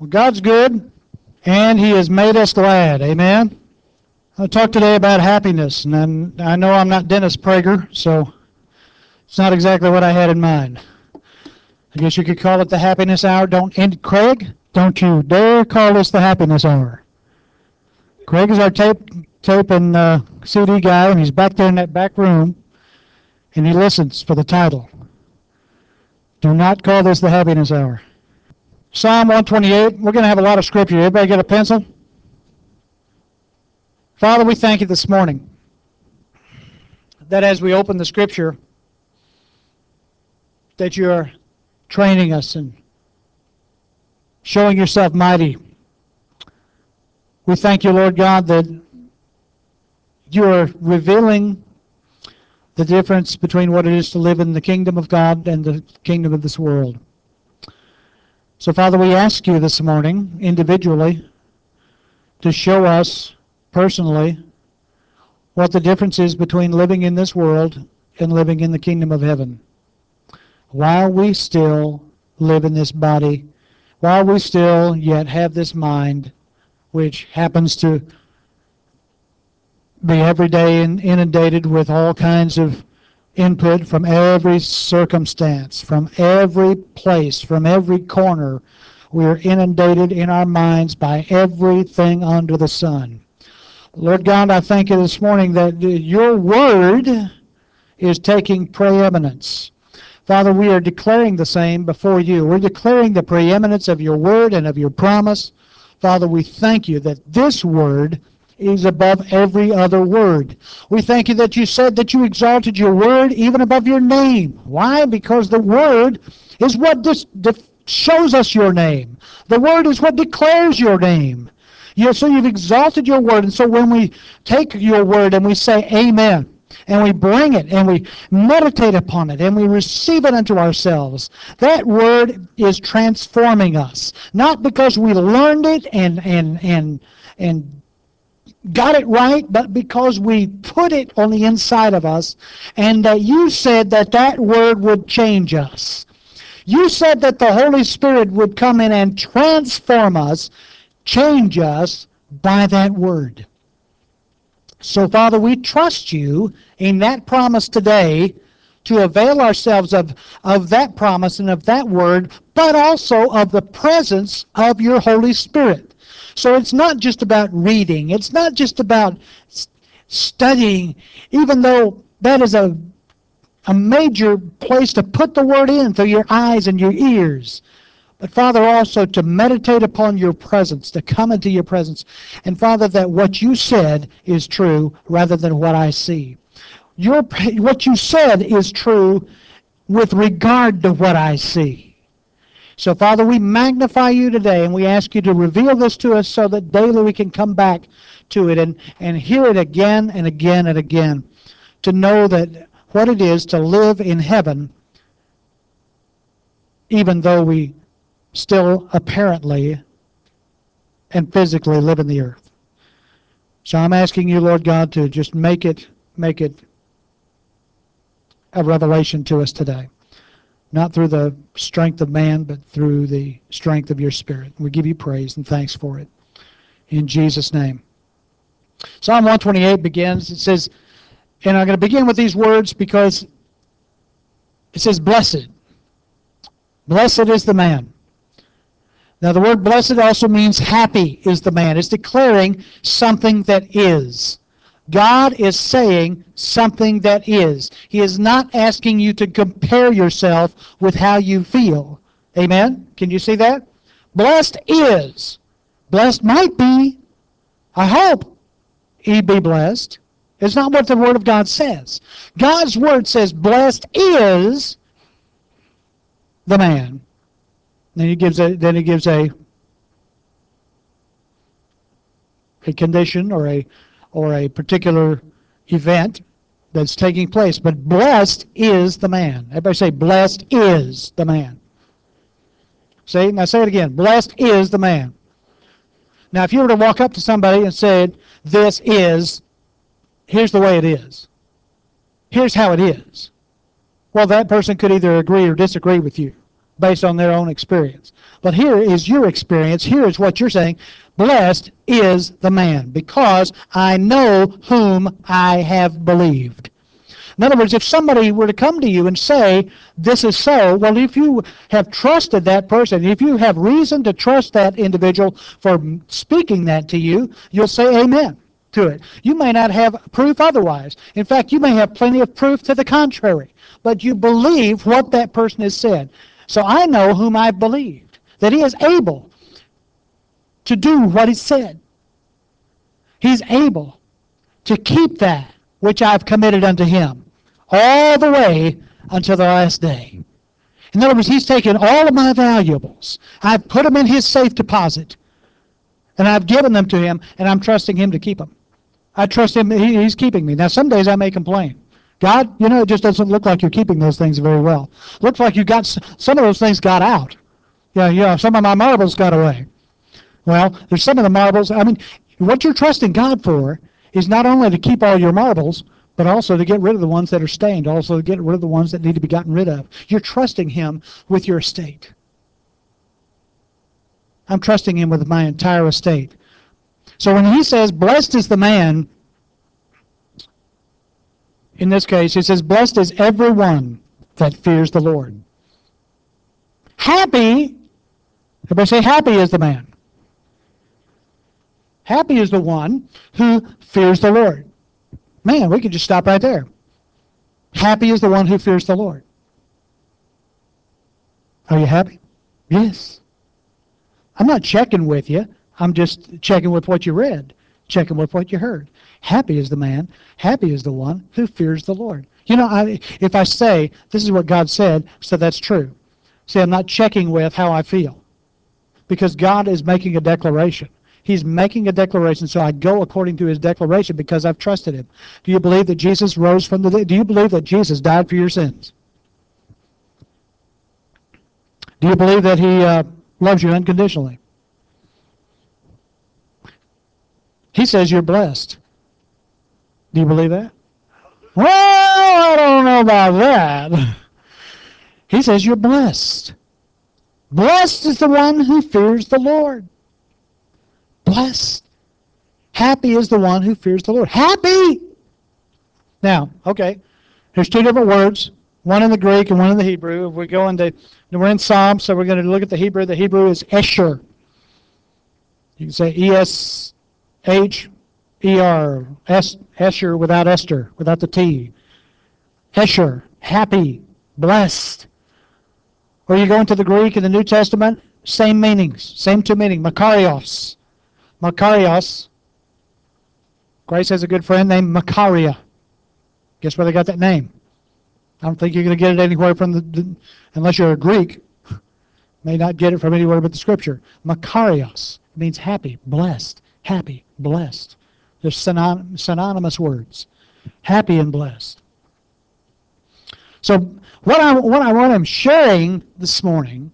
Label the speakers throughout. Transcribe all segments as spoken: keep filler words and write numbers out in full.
Speaker 1: Well, God's good, and He has made us glad. Amen. I'll talk today about happiness, and I know I'm not Dennis Prager, so it's not exactly what I had in mind. I guess you could call it the happiness hour. Don't, and Craig, don't you dare call this the happiness hour. Craig is our tape, tape and uh, C D guy, and he's back there in that back room, and he listens for the title. Do not call this the happiness hour. Psalm one twenty-eight, we're going to have a lot of scripture. Everybody get a pencil? Father, we thank you this morning that as we open the scripture, that you're training us and showing yourself mighty. We thank you, Lord God, that you are revealing the difference between what it is to live in the kingdom of God and the kingdom of this world. So, Father, we ask you this morning, individually, to show us personally what the difference is between living in this world and living in the kingdom of heaven. While we still live in this body, while we still yet have this mind, which happens to be every day inundated with all kinds of input from every circumstance, from every place, from every corner. We are inundated in our minds by everything under the sun. Lord God, I thank you this morning that your word is taking preeminence. Father, we are declaring the same before you. We're declaring the preeminence of your word and of your promise. Father, we thank you that this word is above every other word. We thank you that you said that you exalted your word even above your name. Why? Because the word is what dis- def- shows us your name. The word is what declares your name. You, so you've exalted your word, and so when we take your word and we say amen, and we bring it, and we meditate upon it, and we receive it unto ourselves, that word is transforming us. Not because we learned it and and and and got it right, but because we put it on the inside of us, and that you said that that word would change us. You said that the Holy Spirit would come in and transform us, change us by that word. So, Father, we trust you in that promise today to avail ourselves of, of that promise and of that word, but also of the presence of your Holy Spirit. So it's not just about reading. It's not just about studying, even though that is a, a major place to put the word in through your eyes and your ears. But, Father, also to meditate upon your presence, to come into your presence. And, Father, that what you said is true rather than what I see. Your, what you said is true with regard to what I see. So, Father, we magnify you today, and we ask you to reveal this to us so that daily we can come back to it and, and hear it again and again and again, to know that what it is to live in heaven, even though we still apparently and physically live in the earth. So I'm asking you, Lord God, to just make it make it a revelation to us today. Not through the strength of man, but through the strength of your Spirit. We give you praise and thanks for it. In Jesus' name. Psalm one twenty-eight begins, it says, and I'm going to begin with these words because it says, blessed. Blessed is the man. Now, the word blessed also means happy is the man. It's declaring something that is. God is saying something that is. He is not asking you to compare yourself with how you feel. Amen? Can you see that? Blessed is. Blessed might be. I hope he be blessed. It's not what the Word of God says. God's Word says, blessed is the man. Then he gives a, then he gives a a condition or a or a particular event that's taking place. But blessed is the man. Everybody say, blessed is the man. See? Now say it again. Blessed is the man. Now if you were to walk up to somebody and say, this is, here's the way it is. Here's how it is. Well, that person could either agree or disagree with you. based on their own experience. But here is your experience. Here is what you're saying. Blessed is the man, because I know whom I have believed. In other words, if somebody were to come to you and say, this is so, well, if you have trusted that person, if you have reason to trust that individual for speaking that to you, you'll say amen to it. You may not have proof otherwise. In fact, you may have plenty of proof to the contrary, but you believe what that person has said. So I know whom I've believed, that he is able to do what he said. He's able to keep that which I've committed unto him all the way until the last day. In other words, he's taken all of my valuables. I've put them in his safe deposit, and I've given them to him, and I'm trusting him to keep them. I trust him. He, he's keeping me. Now, some days I may complain. God, you know, it just doesn't look like you're keeping those things very well. Looks like you got some of those things got out. Yeah, yeah, some of my marbles got away. Well, there's some of the marbles. I mean, what you're trusting God for is not only to keep all your marbles, but also to get rid of the ones that are stained, also to get rid of the ones that need to be gotten rid of. You're trusting him with your estate. I'm trusting him with my entire estate. So when he says, blessed is the man, in this case, he says, blessed is everyone that fears the Lord. Happy, everybody say, happy is the man. Happy is the one who fears the Lord. Man, we could just stop right there. Happy is the one who fears the Lord. Are you happy? Yes. I'm not checking with you. I'm just checking with what you read, checking with what you heard. Happy is the man, happy is the one who fears the Lord. You know, I, if I say, this is what God said, so that's true. See, I'm not checking with how I feel, because God is making a declaration. He's making a declaration, so I go according to his declaration because I've trusted him. Do you believe that Jesus rose from the dead? Do you believe that Jesus died for your sins? Do you believe that he uh, loves you unconditionally? He says you're blessed. Do you believe that? Well, I don't know about that. He says you're blessed. Blessed is the one who fears the Lord. Blessed. Happy is the one who fears the Lord. Happy! Now, okay, there's two different words, one in the Greek and one in the Hebrew. If we go into, we're in Psalms, so we're going to look at the Hebrew. The Hebrew is Esher. You can say E S H E R, Esher without Esther, without the T. Esher, happy, blessed. Or you go into the Greek in the New Testament, same meanings, same two meanings. Makarios. Makarios. Grace has a good friend named Makaria. Guess where they got that name? I don't think you're going to get it anywhere from the, the unless you're a Greek. May not get it from anywhere but the Scripture. Makarios means happy, blessed, happy, blessed. They're synon- synonymous words. Happy and blessed. So what I what I want I'm sharing this morning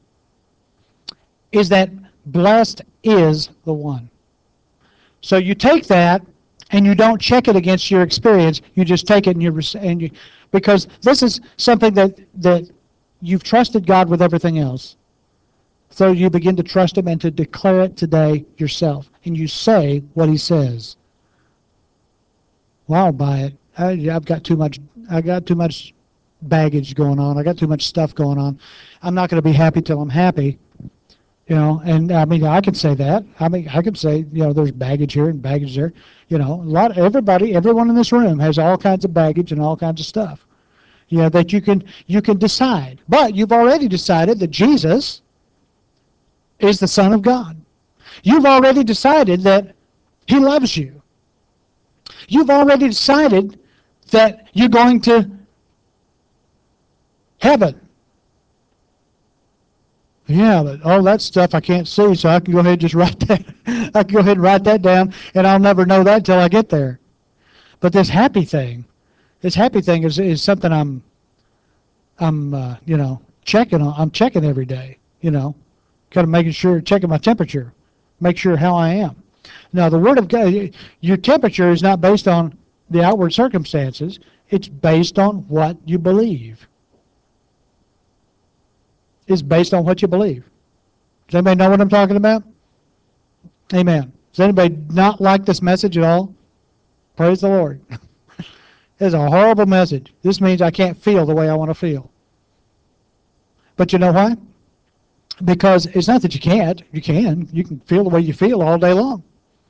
Speaker 1: is that blessed is the one. So you take that and you don't check it against your experience. You just take it and you and you because this is something that that you've trusted God with everything else. So you begin to trust him and to declare it today yourself, and you say what he says. Well, I'll buy it. I, I've got too much. I got too much baggage going on. I got too much stuff going on. I'm not going to be happy till I'm happy. You know, and I mean, I can say that. I mean, I can say, you know, there's baggage here and baggage there. You know, a lot. Everybody, everyone in this room has all kinds of baggage and all kinds of stuff. You know, that you can you can decide. But you've already decided that Jesus is the Son of God. You've already decided that he loves you. You've already decided that you're going to heaven. Yeah, but all that stuff I can't see, so I can go ahead and just write that. I can go ahead and write that down, and I'll never know that till I get there. But this happy thing, this happy thing is is something I'm, I'm, uh, you know, checking on. I'm checking every day. You know, kind of making sure, checking my temperature, make sure how I am. Now, the Word of God, your temperature is not based on the outward circumstances. It's based on what you believe. is based on what you believe. Does anybody know what I'm talking about? Amen. Does anybody not like this message at all? Praise the Lord. It's a horrible message. This means I can't feel the way I want to feel. But you know why? Because it's not that you can't. You can. You can feel the way you feel all day long.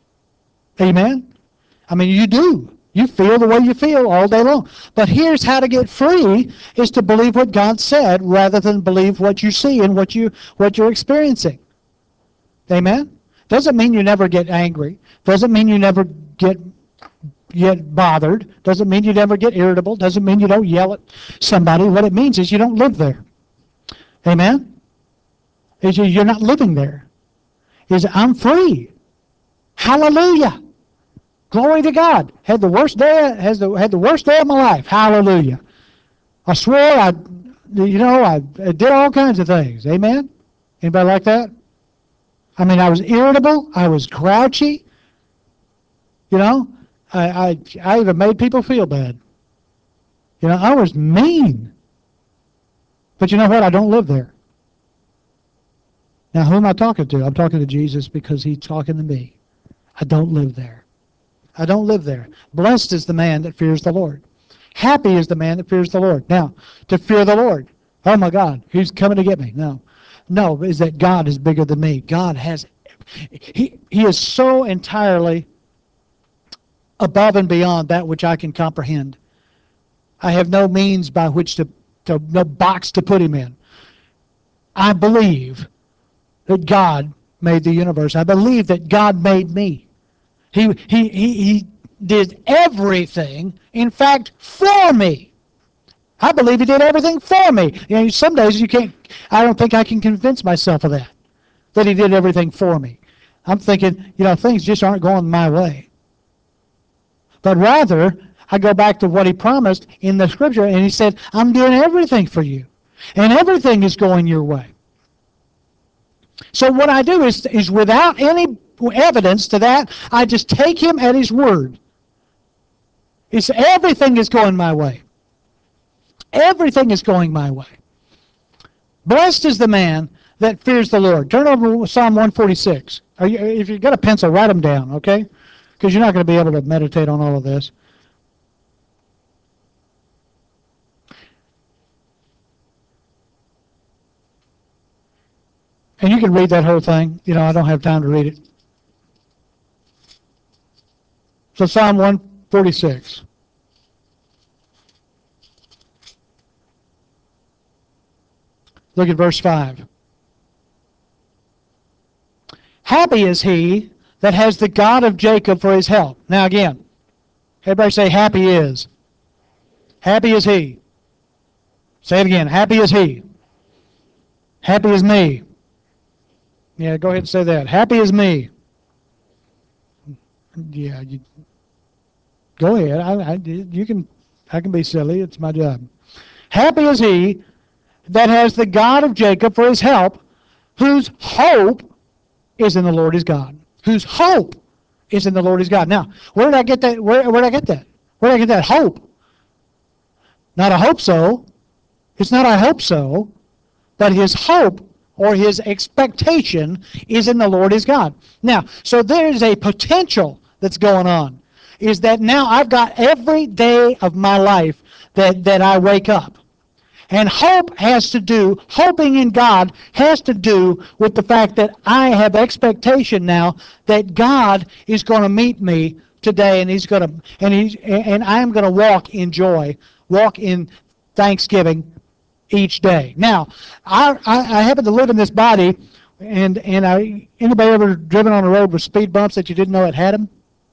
Speaker 1: Amen? I mean, you do. You feel the way you feel all day long. But here's how to get free, is to believe what God said rather than believe what you see and what, you, what you're experiencing. Amen? Doesn't mean you never get angry. Doesn't mean you never get get bothered. Doesn't mean you never get irritable. Doesn't mean you don't yell at somebody. What it means is you don't live there. Amen? Is you're not living there. Is I'm free. Hallelujah. Glory to God. Had the worst day has the had the worst day of my life. Hallelujah. I swear I you know I, I did all kinds of things. Amen? Anybody like that? I mean, I was irritable. I was grouchy. You know, I, I, I even made people feel bad. You know, I was mean. But you know what? I don't live there. Now, who am I talking to? I'm talking to Jesus because he's talking to me. I don't live there. I don't live there. Blessed is the man that fears the Lord. Happy is the man that fears the Lord. Now, to fear the Lord. Oh, my God, he's coming to get me. No. No, is that God is bigger than me. God has, he, he is so entirely above and beyond that which I can comprehend. I have no means by which to, to no box to put him in. I believe that God made the universe. I believe that God made me. He, he, he, he did everything, in fact, for me. I believe he did everything for me. You know, some days you can't, I don't think I can convince myself of that, that he did everything for me. I'm thinking, you know, things just aren't going my way. But rather, I go back to what he promised in the scripture, and he said, I'm doing everything for you. And everything is going your way. So what I do is, is without any evidence to that, I just take him at his word. It's everything is going my way. Everything is going my way. Blessed is the man that fears the Lord. Turn over to Psalm one forty-six. Are you, if you've got a pencil, write them down, okay? Because you're not going to be able to meditate on all of this. And you can read that whole thing. You know, I don't have time to read it. So Psalm one forty-six. Look at verse five. Happy is he that has the God of Jacob for his help. Now again, everybody say happy is. Happy is he. Say it again. Happy is he. Happy is me. Yeah, go ahead and say that. Happy is me. Yeah, you, go ahead. I, I, you can. I can be silly. It's my job. Happy is he that has the God of Jacob for his help, whose hope is in the Lord his God. Whose hope is in the Lord his God. Now, where did I get that? Where, where did I get that? Where did I get that hope? Not a hope so. It's not I hope so, but his hope or his expectation is in the Lord his God. Now, so there is a potential that's going on. Is that now I've got every day of my life that, that I wake up. And hope has to do, hoping in God has to do with the fact that I have expectation now that God is going to meet me today, and he's going to, and he's, and I am going to walk in joy, walk in thanksgiving each day. Now, I, I, I happen to live in this body, and and I anybody ever driven on a road with speed bumps that you didn't know it had them?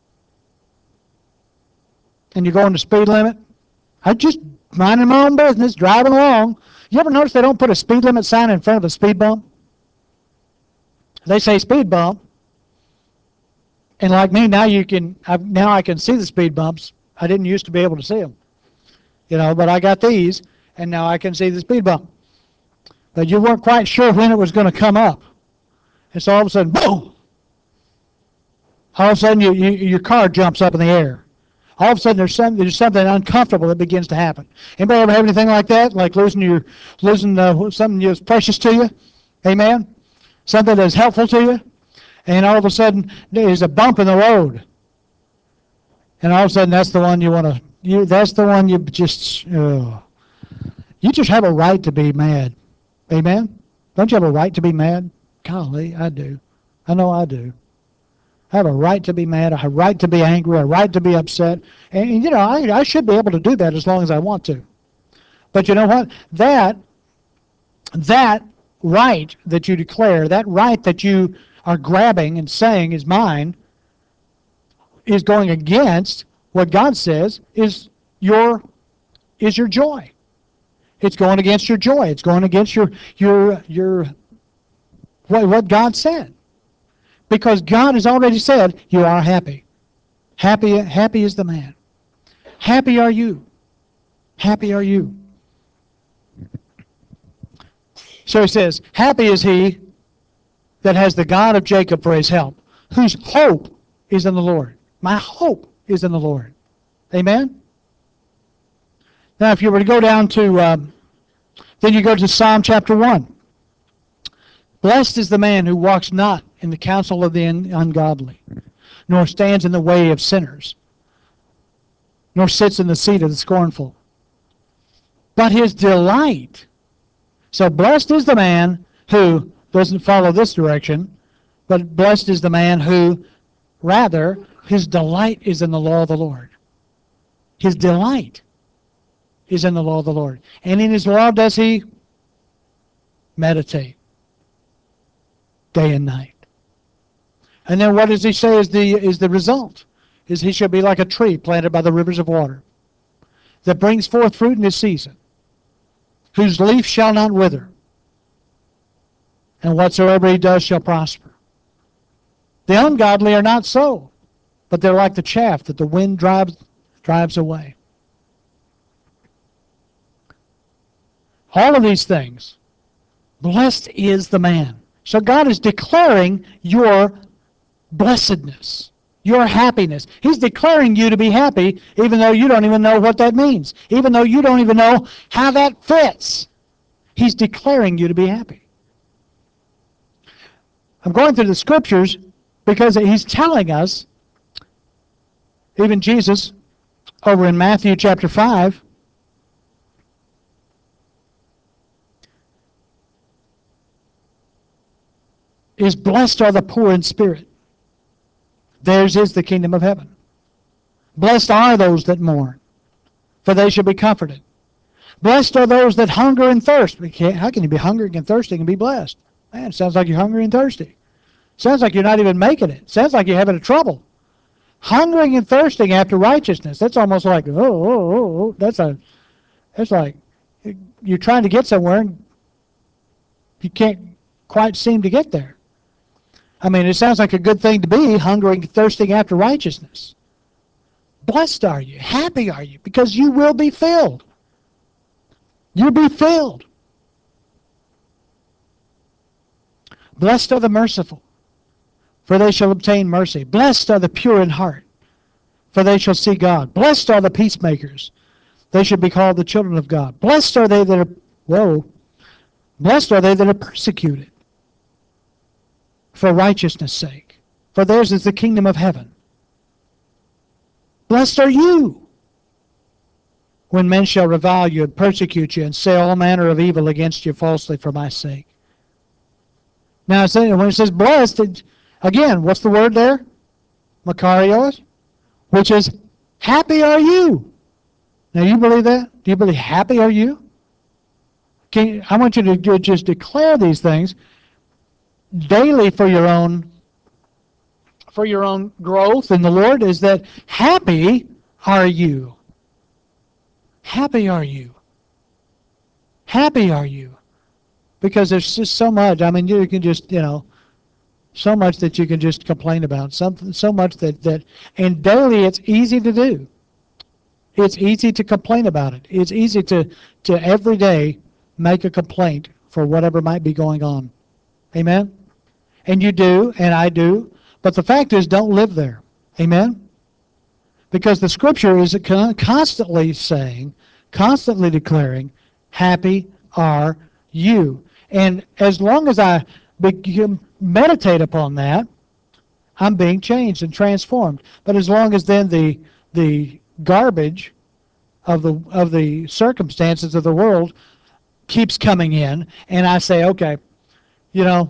Speaker 1: And you're going the speed limit? I just minding my own business, driving along. You ever notice they don't put a speed limit sign in front of a speed bump? They say speed bump. And like me, now you can. I've, now I can see the speed bumps. I didn't used to be able to see them, you know. But I got these, and now I can see the speed bump. But you weren't quite sure when it was going to come up, and so all of a sudden, boom! All of a sudden, you, you, your car jumps up in the air. All of a sudden, there's, some, there's something uncomfortable that begins to happen. Anybody ever have anything like that? Like losing your losing uh, something that's precious to you? Amen? Something that's helpful to you? And all of a sudden, there's a bump in the road. And all of a sudden, that's the one you want to, you, that's the one you just, uh, you just have a right to be mad. Amen? Don't you have a right to be mad? Golly, I do. I know I do. I have a right to be mad. I have a right to be angry. A right to be upset. And, you know, I, I should be able to do that as long as I want to. But you know what? That, that right that you declare, that right that you are grabbing and saying is mine, is going against what God says is your, is your joy. It's going against your joy. It's going against your, your, your, what, what God said. Because God has already said, you are happy. Happy, happy is the man. Happy are you. Happy are you. So he says, happy is he that has the God of Jacob for his help, whose hope is in the Lord. My hope is in the Lord. Amen? Now, if you were to go down to, um, then you go to Psalm chapter one. Blessed is the man who walks not in the counsel of the ungodly, nor stands in the way of sinners, nor sits in the seat of the scornful. But his delight, so blessed is the man who doesn't follow this direction, but blessed is the man who, rather, his delight is in the law of the Lord. His delight is in the law of the Lord. And in his law does he meditate day and night. And then what does he say is the, is the result? Is he shall be like a tree planted by the rivers of water, that brings forth fruit in his season, whose leaf shall not wither, and whatsoever he does shall prosper. The ungodly are not so, but they're like the chaff that the wind drives, drives away. All of these things, blessed is the man. So God is declaring your blessedness, your happiness. He's declaring you to be happy, even though you don't even know what that means, even though you don't even know how that fits. He's declaring you to be happy. I'm going through the scriptures because he's telling us, even Jesus, over in Matthew chapter five, is blessed are the poor in spirit. Theirs is the kingdom of heaven. Blessed are those that mourn, for they shall be comforted. Blessed are those that hunger and thirst. How can you be hungry and thirsty and be blessed? Man, it sounds like you're hungry and thirsty. Sounds like you're not even making it. Sounds like you're having a trouble. Hungering and thirsting after righteousness. That's almost like, oh, oh, oh, oh. That's a, that's like, you're trying to get somewhere and you can't quite seem to get there. I mean, it sounds like a good thing to be, hungering and thirsting after righteousness. Blessed are you, happy are you, because you will be filled. You'll be filled. Blessed are the merciful, for they shall obtain mercy. Blessed are the pure in heart, for they shall see God. Blessed are the peacemakers, they shall be called the children of God. Blessed are they that are, whoa, blessed are they that are persecuted for righteousness' sake, for theirs is the kingdom of heaven. Blessed are you when men shall revile you and persecute you and say all manner of evil against you falsely for my sake. Now, when it says blessed, it, again, what's the word there? Makarios, which is happy are you. Now, you believe that? Do you believe happy are you? Can you, I want you to do, just declare these things daily for your own for your own growth in the Lord, is that happy are you. Happy are you. Happy are you. Because there's just so much. I mean, you can just, you know, so much that you can just complain about. Something, so much that, that, and daily it's easy to do. It's easy to complain about it. It's easy to, to every day make a complaint for whatever might be going on. Amen? And you do, and I do. But the fact is, don't live there. Amen? Because the Scripture is constantly saying, constantly declaring, happy are you. And as long as I begin, meditate upon that, I'm being changed and transformed. But as long as then the the garbage of the of the circumstances of the world keeps coming in, and I say, okay, you know,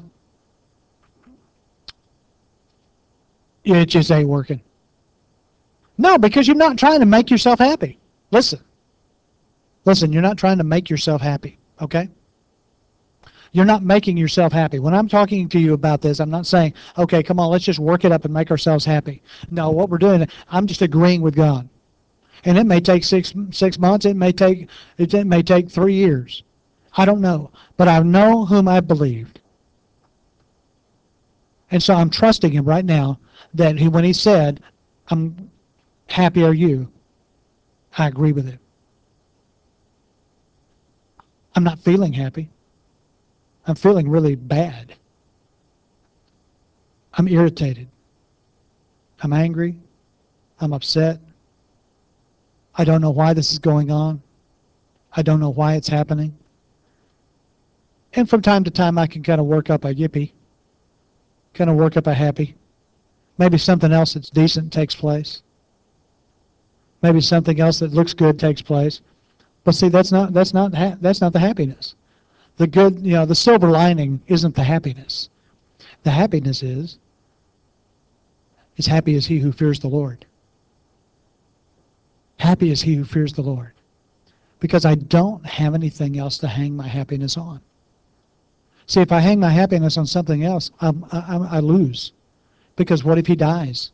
Speaker 1: it just ain't working. No, because you're not trying to make yourself happy. Listen. Listen, you're not trying to make yourself happy, okay? You're not making yourself happy. When I'm talking to you about this, I'm not saying, okay, come on, let's just work it up and make ourselves happy. No, what we're doing, I'm just agreeing with God. And it may take six six months, it may take it may take three years. I don't know. But I know whom I believed. And so I'm trusting him right now that he, when he said, I'm happy are you, I agree with it. I'm not feeling happy. I'm feeling really bad. I'm irritated. I'm angry. I'm upset. I don't know why this is going on. I don't know why it's happening. And from time to time, I can kind of work up a yippee, kind of work up a happy. Maybe something else that's decent takes place. Maybe something else that looks good takes place. But see, that's not that's not ha- that's not the happiness. The good, you know, the silver lining isn't the happiness. The happiness is, as happy as he who fears the Lord. Happy is he who fears the Lord. Because I don't have anything else to hang my happiness on. See, if I hang my happiness on something else, I'm, I, I lose. Because what if he dies?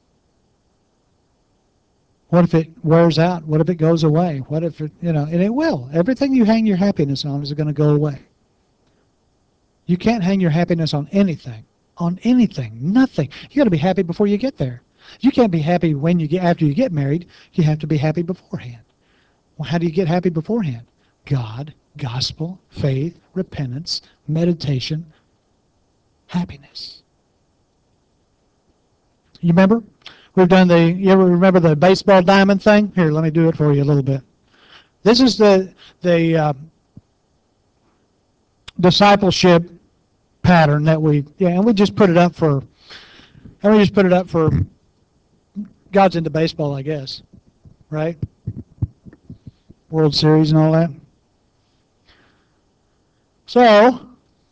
Speaker 1: What if it wears out? What if it goes away? What if it, you know, and it will. Everything you hang your happiness on is going to go away. You can't hang your happiness on anything. On anything. Nothing. You got to be happy before you get there. You can't be happy when you get after you get married. You have to be happy beforehand. Well, how do you get happy beforehand? God, gospel, faith, repentance, meditation, happiness. You remember? We've done the, you ever remember the baseball diamond thing? Here, let me do it for you a little bit. This is the, the uh, discipleship pattern that we, yeah, and we just put it up for, and we just put it up for God's into baseball, I guess, right? World Series and all that. So,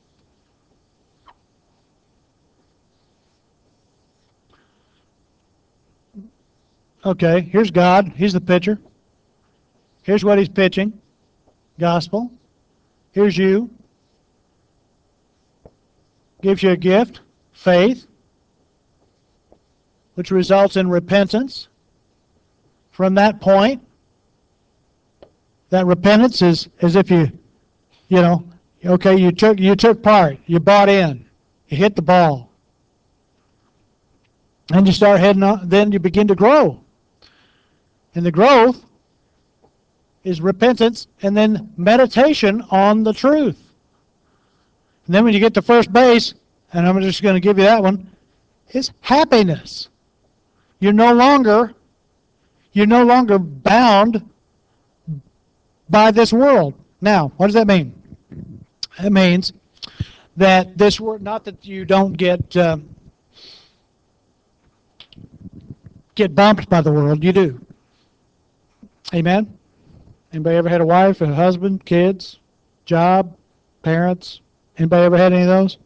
Speaker 1: okay, here's God. He's the pitcher. Here's what he's pitching. Gospel. Here's you. Gives you a gift. Faith. Which results in repentance. From that point, that repentance is as if you, you know, okay, you took you took part. You bought in. You hit the ball. And you start heading on, then you begin to grow. And the growth is repentance and then meditation on the truth. And then when you get to first base, and I'm just going to give you that one, is happiness. You're no longer you're no longer bound by this world. Now, what does that mean? It means that this world, not that you don't get uh, get bumped by the world, you do. Amen? Anybody ever had a wife, a husband, kids, job, parents? Anybody ever had any of those?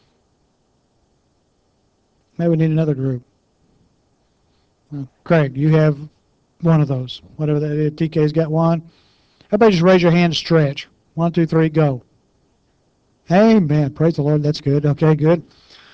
Speaker 1: Maybe we need another group. Well, Craig, you have one of those. Whatever that is. T K's got one. Everybody just raise your hand and stretch. One, two, three, go. Amen. Praise the Lord. That's good. Okay, good.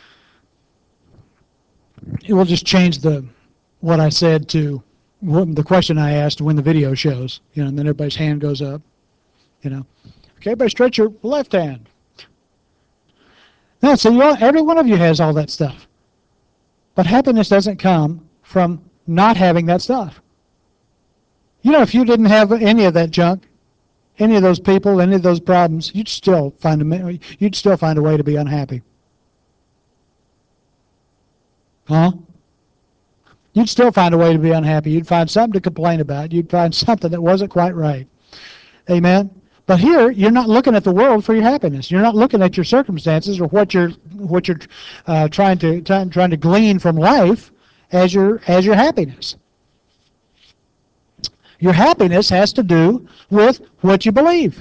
Speaker 1: We'll just change the what I said to what, the question I asked when the video shows. You know, and then everybody's hand goes up. You know. Okay, everybody stretch your left hand. Now, so you all, every one of you has all that stuff. But happiness doesn't come from not having that stuff. You know, if you didn't have any of that junk, any of those people, any of those problems, you'd still find a you'd still find a way to be unhappy. Huh? You'd still find a way to be unhappy. You'd find something to complain about. You'd find something that wasn't quite right. Amen? But here, you're not looking at the world for your happiness. You're not looking at your circumstances or what you're what you're uh, trying to trying, trying to glean from life as your as your happiness. Your happiness has to do with what you believe.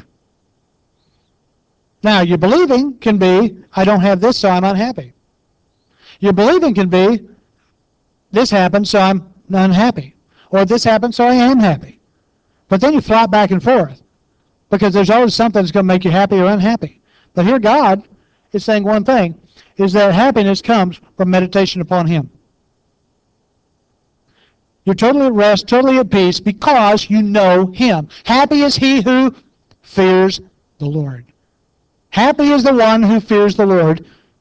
Speaker 1: Now, your believing can be, I don't have this, so I'm unhappy. Your believing can be, this happened, so I'm unhappy. Or this happened, so I am happy. But then you flop back and forth, because there's always something that's going to make you happy or unhappy. But here God is saying one thing, is that happiness comes from meditation upon Him. You're totally at rest, totally at peace, because you know Him. Happy is he who fears the Lord. Happy is the one who fears the Lord.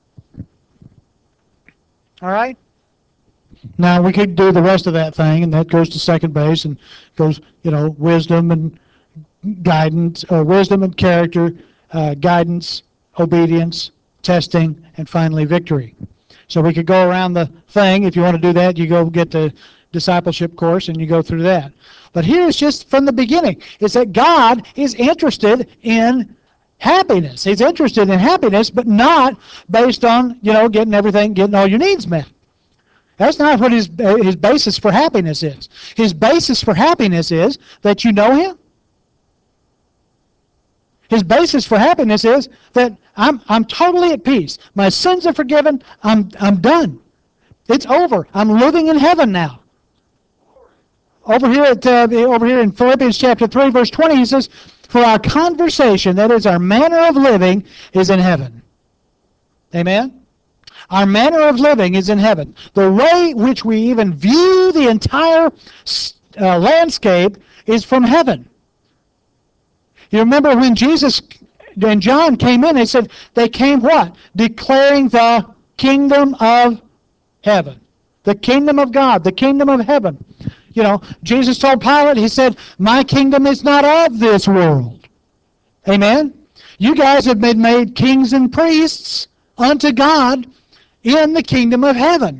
Speaker 1: All right? Now, we could do the rest of that thing, and that goes to second base, and goes, you know, wisdom and guidance, or wisdom and character, uh, guidance, obedience, testing, and finally victory. So we could go around the thing. If you want to do that, you go get the discipleship course and you go through that. But here it's just from the beginning. It's that God is interested in happiness. He's interested in happiness, but not based on, you know, getting everything, getting all your needs met. That's not what his, his basis for happiness is. His basis for happiness is that you know Him. His basis for happiness is that I'm, I'm totally at peace. My sins are forgiven. I'm, I'm done. It's over. I'm living in heaven now. Over here, at, uh, over here in Philippians chapter three, verse twenty, he says, for our conversation, that is our manner of living, is in heaven. Amen? Our manner of living is in heaven. The way which we even view the entire uh, landscape is from heaven. You remember when Jesus and John came in, they said, they came what? Declaring the kingdom of heaven. The kingdom of God, the kingdom of heaven. You know, Jesus told Pilate, he said, my kingdom is not of this world. Amen? You guys have been made kings and priests unto God in the kingdom of heaven.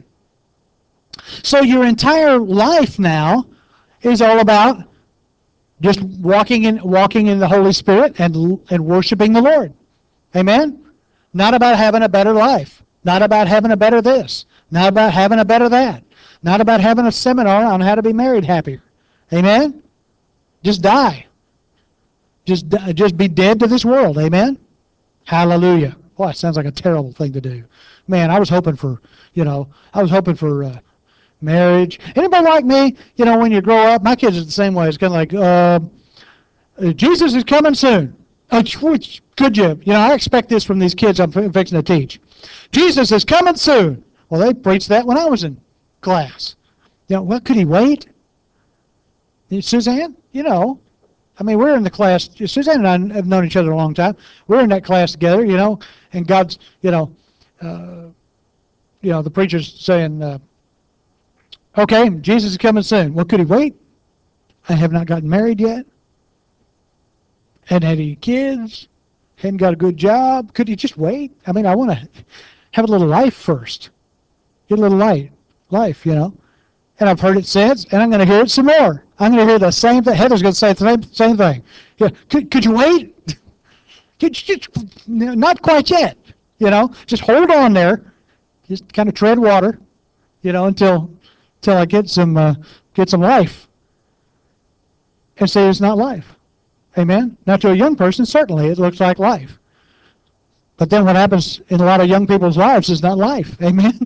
Speaker 1: So your entire life now is all about just walking in walking in the Holy Spirit and and worshiping the Lord. Amen? Not about having a better life. Not about having a better this. Not about having a better that. Not about having a seminar on how to be married happier. Amen? Just die. Just just be dead to this world. Amen? Hallelujah. Boy, it sounds like a terrible thing to do. Man, I was hoping for, you know, I was hoping for uh, marriage. Anybody like me, you know, when you grow up, my kids are the same way. It's kind of like, uh, Jesus is coming soon. Uh, could you? You know, I expect this from these kids I'm fixing to teach. Jesus is coming soon. Well, they preached that when I was in class. You know, well, could he wait? Suzanne, you know, I mean, we're in the class. Suzanne and I have known each other a long time. We're in that class together, you know, and God's, you know, uh, you know, the preacher's saying, uh, okay, Jesus is coming soon. Well, could he wait? I have not gotten married yet. Hadn't had any kids. Hadn't got a good job. Could he just wait? I mean, I want to have a little life first. Get a little light, life, you know. And I've heard it since, and I'm going to hear it some more. I'm going to hear the same thing. Heather's going to say the same, same thing. Yeah, could, could you wait? Could you just, not quite yet, you know. Just hold on there. Just kind of tread water, you know, until until I get some uh, get some life. And say it's not life. Amen? Now, to a young person, certainly it looks like life. But then what happens in a lot of young people's lives is not life. Amen?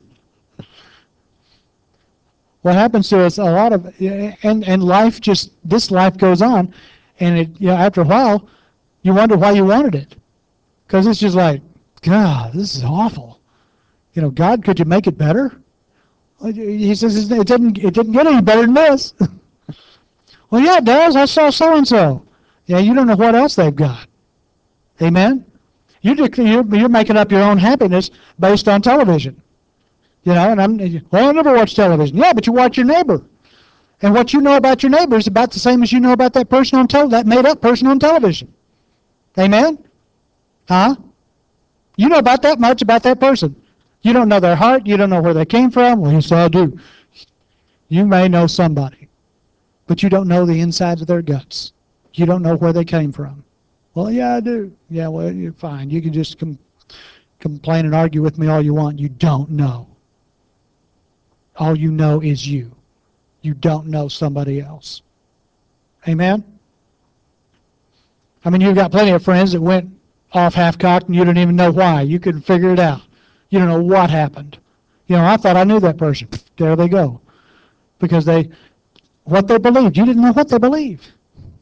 Speaker 1: What happens to us a lot of, and, and life just, this life goes on, and it, you know, after a while, you wonder why you wanted it. Because it's just like, God, this is awful. You know, God, could you make it better? He says it didn't, it didn't get any better than this. Well, yeah, it does. I saw so-and-so. Yeah, you don't know what else they've got. Amen? You're, you're making up your own happiness based on television. You know, and I'm, well, I never watch television. Yeah, but you watch your neighbor. And what you know about your neighbor is about the same as you know about that person on television, that made-up person on television. Amen? Huh? You know about that much about that person. You don't know their heart. You don't know where they came from. Well, yes, I do. You may know somebody, but you don't know the insides of their guts. You don't know where they came from. Well, yeah, I do. Yeah, well, you're fine. You can just com complain and argue with me all you want. You don't know. All you know is you. You don't know somebody else. Amen? I mean, you've got plenty of friends that went off half-cocked and you don't even know why. You couldn't figure it out. You don't know what happened. You know, I thought I knew that person. There they go. Because they, what they believed, you didn't know what they believed.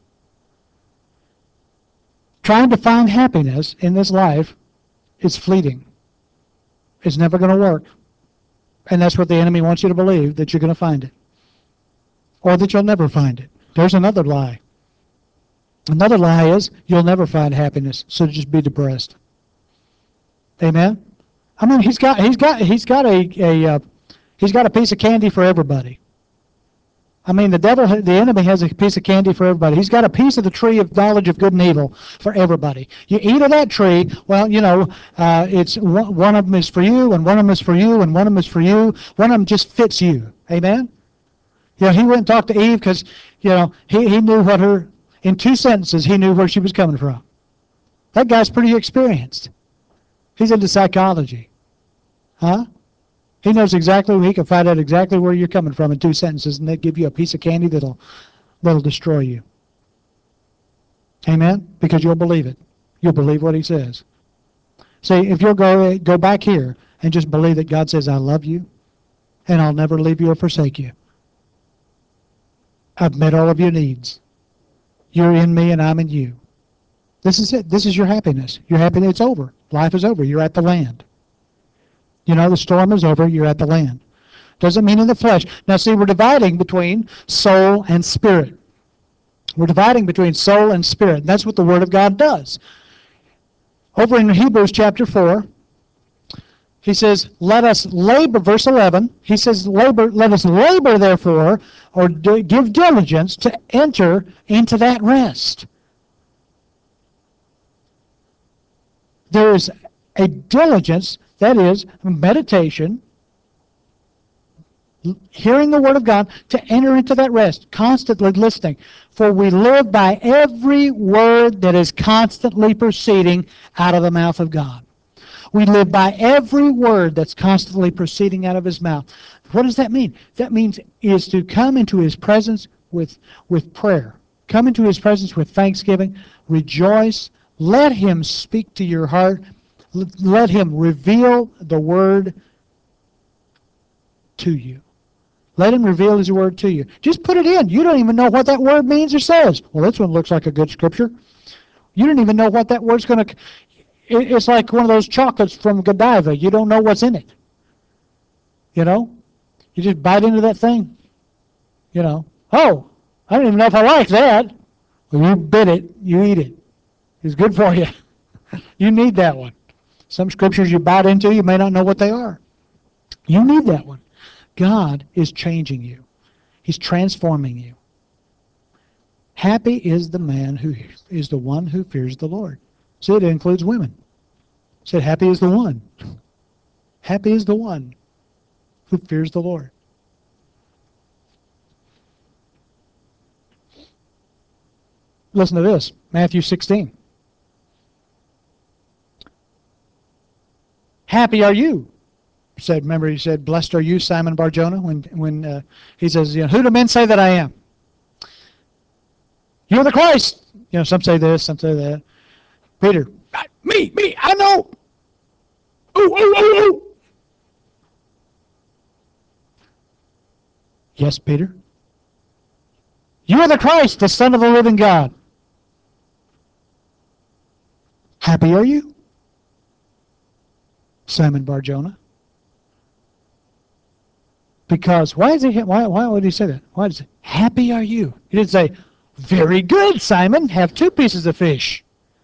Speaker 1: Trying to find happiness in this life is fleeting. It's never going to work. And that's what the enemy wants you to believe, that you're going to find it. Or that you'll never find it. There's another lie. Another lie is you'll never find happiness, so just be depressed. Amen? I mean, he's got he's got he's got a, a uh, he's got a piece of candy for everybody. I mean, the devil, the enemy has a piece of candy for everybody. He's got a piece of the tree of knowledge of good and evil for everybody. You eat of that tree, well, you know, uh, it's one, one of them is for you, and one of them is for you, and one of them is for you. One of them just fits you. Amen? You know, he went and talked to Eve because, you know, he, he knew what her, in two sentences, he knew where she was coming from. That guy's pretty experienced. He's into psychology. Huh? He knows exactly, he can find out exactly where you're coming from in two sentences, and they give you a piece of candy that'll, that'll destroy you. Amen? Because you'll believe it. You'll believe what he says. See, if you'll go, go back here and just believe that God says, I love you, and I'll never leave you or forsake you. I've met all of your needs. You're in me and I'm in you. This is it. This is your happiness. Your happiness, it's over. Life is over. You're at the land. You know, the storm is over. You're at the land. Doesn't mean in the flesh. Now, see, we're dividing between soul and spirit. We're dividing between soul and spirit. That's what the Word of God does. Over in Hebrews chapter four, he says, let us labor, verse eleven, he says, labor, let us labor, therefore, or do, give diligence to enter into that rest. There is a diligence, that is, meditation, hearing the Word of God, to enter into that rest, constantly listening. For we live by every word that is constantly proceeding out of the mouth of God. We live by every word that's constantly proceeding out of his mouth. What does that mean? That means is to come into his presence with, with prayer. Come into his presence with thanksgiving. Rejoice. Let him speak to your heart. Let him reveal the word to you. Let him reveal his word to you. Just put it in. You don't even know what that word means or says. Well, this one looks like a good scripture. You don't even know what that word's going to... It's like one of those chocolates from Godiva. You don't know what's in it. You know? You just bite into that thing. You know? Oh, I don't even know if I like that. Well, you bit it. You eat it. It's good for you. You need that one. Some scriptures you bite into, you may not know what they are. You need that one. God is changing you. He's transforming you. Happy is the man who is the one who fears the Lord. See, it includes women. It said, happy is the one. Happy is the one who fears the Lord. Listen to this, Matthew sixteen. Happy are you, said, remember he said, blessed are you, Simon Bar-Jonah, when, when uh, he says, you know, who do men say that I am? You're the Christ. You know, some say this, some say that. Peter, me, me, I know. Ooh, ooh, ooh, ooh. Yes, Peter. You are the Christ, the Son of the living God. Happy are you, Simon Bar-Jonah? Because why is he? Why? Why would he say that? Why does he? Happy are you? He didn't say, very good, Simon. Have two pieces of fish.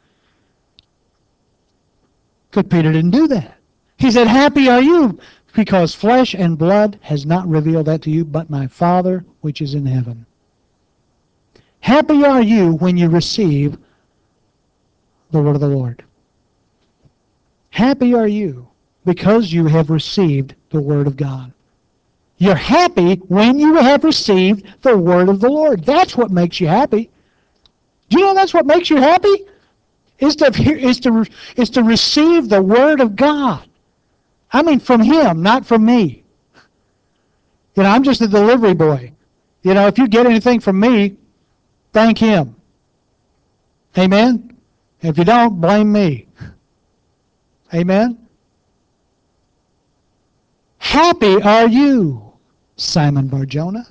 Speaker 1: Because Peter didn't do that. He said, happy are you, because flesh and blood has not revealed that to you, but my Father which is in heaven. Happy are you when you receive the word of the Lord. Happy are you because you have received the word of God. You're happy when you have received the word of the Lord. That's what makes you happy. Do you know that's what makes you happy? Is to, is to, is to receive the word of God. I mean from Him, not from me. You know, I'm just a delivery boy. You know, if you get anything from me, thank Him. Amen? If you don't, blame me. Amen? Happy are you, Simon Bar-Jonah,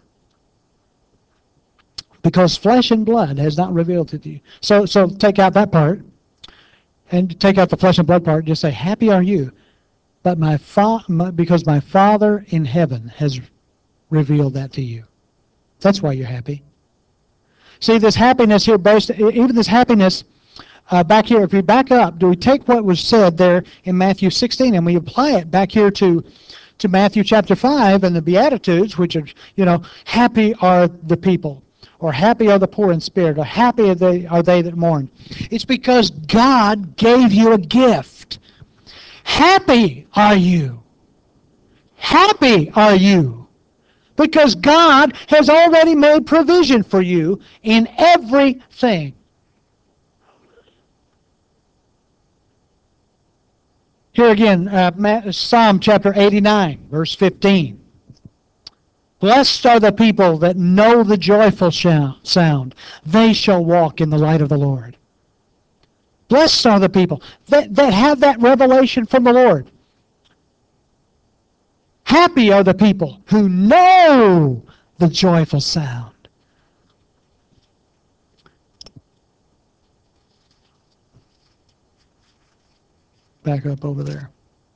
Speaker 1: because flesh and blood has not revealed it to you. So, so take out that part, and take out the flesh and blood part. Just say, happy are you, but my, fa- my because my Father in heaven has revealed that to you. That's why you're happy. See, this happiness here, based, even this happiness uh, back here, if we back up, do we take what was said there in Matthew sixteen and we apply it back here to, to Matthew chapter five and the Beatitudes, which are, you know, happy are the people, or happy are the poor in spirit, or happy are they, are they that mourn. It's because God gave you a gift. Happy are you. Happy are you. Because God has already made provision for you in everything. Here again, uh, Psalm chapter eighty-nine, verse fifteen. Blessed are the people that know the joyful sound. They shall walk in the light of the Lord. Blessed are the people that, that have that revelation from the Lord. Happy are the people who know the joyful sound. Back up over there.